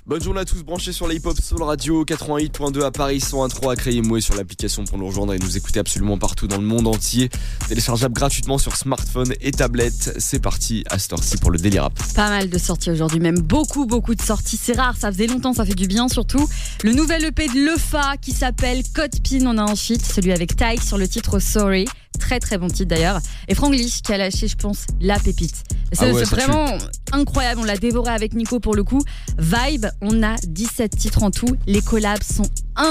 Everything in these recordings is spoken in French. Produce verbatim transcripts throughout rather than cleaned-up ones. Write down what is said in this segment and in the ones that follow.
Bonne journée à tous, branchés sur la hip-hop Soul Radio quatre-vingt-huit point deux à Paris, cent un virgule trois à Crayemoué sur l'application pour nous rejoindre et nous écouter absolument partout dans le monde entier. Téléchargeable gratuitement sur smartphone et tablette. C'est parti à cette heure-ci pour le Daily Rap. Pas mal de sorties aujourd'hui, même beaucoup beaucoup de sorties. C'est rare, ça faisait longtemps, ça fait du bien surtout. Le nouvel E P de Lefa qui s'appelle Code Pin, on a un feat, celui avec Tyke sur le titre Sorry. Très très bon titre d'ailleurs. Et Franglish qui a lâché, je pense, la pépite. C'est, ah ouais, c'est vraiment tue. Incroyable. On l'a dévoré avec Nico pour le coup. Vibe, on a dix-sept titres en tout. Les collabs sont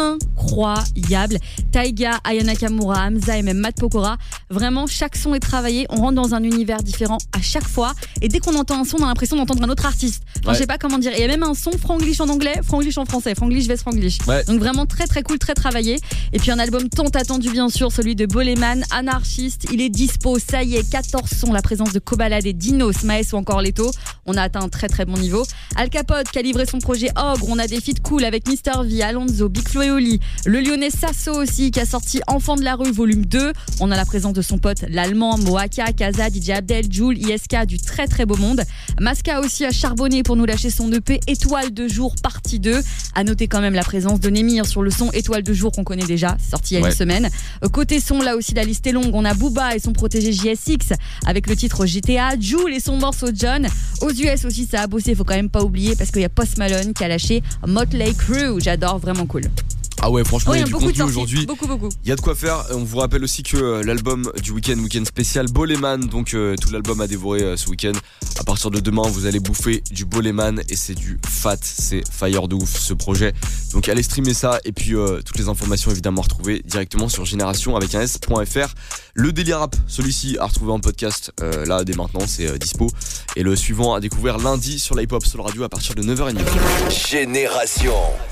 incroyables. Taiga, Aya Nakamura, Hamza et même Matt Pokora. Vraiment, chaque son est travaillé. On rentre dans un univers différent à chaque fois. Et dès qu'on entend un son, on a l'impression d'entendre un autre artiste. Enfin, ouais. Je sais pas comment dire. Et il y a même un son Franglish en anglais, Franglish en français, Franglish vs Franglish. Ouais. Donc vraiment très très cool, très travaillé. Et puis un album tant attendu bien sûr, celui de Boleman, Anarchiste. Il est dispo, ça y est, quatorze sons. La présence de Kobalade, Dinos, Maes ou encore Leto. On a atteint un très très bon niveau. Al Capote qui a livré son projet Ogre. On a des feats cool avec Mister V, Alonso, Big Flo et Oli. Le Lyonnais Sasso aussi qui a sorti Enfant de la rue volume deux. On a la présence de son pote l'Allemand, Moaka, Kaza, D J Abdel, Joule, I S K, du très très beau monde. Masca aussi a charbonné pour nous lâcher son E P Étoile de jour partie deux. À noter quand même la présence de Némir sur le son Étoile de jour qu'on connaît déjà, c'est sorti il y a ouais. une semaine. Côté son, là aussi la liste est longue. On a Booba et son protégé J S X avec le titre G T A, Joule et son morceau John. Aux U S aussi ça a bossé, faut quand même pas oublier parce qu'il y a Post Malone qui a lâché Motley Crue, j'adore, vraiment cool. Ah ouais, franchement, oh, il y a, y a du contenu aujourd'hui. Beaucoup, beaucoup. Il y a de quoi faire. On vous rappelle aussi que euh, l'album du week-end, week-end spécial Boleman, donc euh, tout l'album à dévorer euh, ce week-end. À partir de demain, vous allez bouffer du Boleman et c'est du fat, c'est fire de ouf ce projet. Donc allez streamer ça et puis euh, toutes les informations évidemment à retrouver directement sur génération avec un s.fr. Le Daily Rap, celui-ci à retrouver en podcast euh, là dès maintenant, c'est euh, dispo. Et le suivant à découvrir lundi sur la hip-hop Soul Radio à partir de neuf heures trente. Génération.